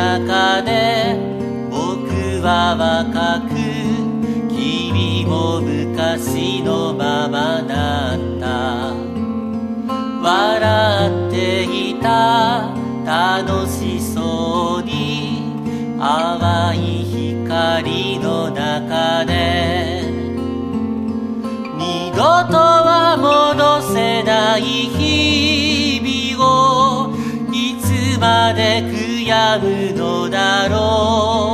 中で僕は若く君も昔のままだった。笑っていた楽しそうに淡い光の中で二度とは戻せない日々をいつまで悔やむのだろう。